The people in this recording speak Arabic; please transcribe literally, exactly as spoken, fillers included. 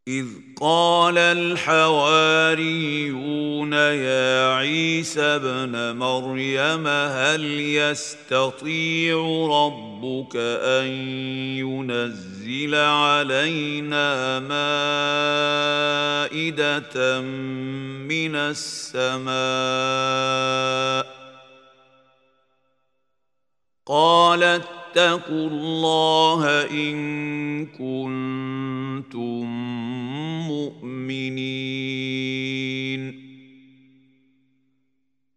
إذ قال الحواريون يا عيسى ابن مريم هل يستطيع ربك أن ينزل علينا مائدة من السماء قال اتقوا الله إن كنتم مؤمنين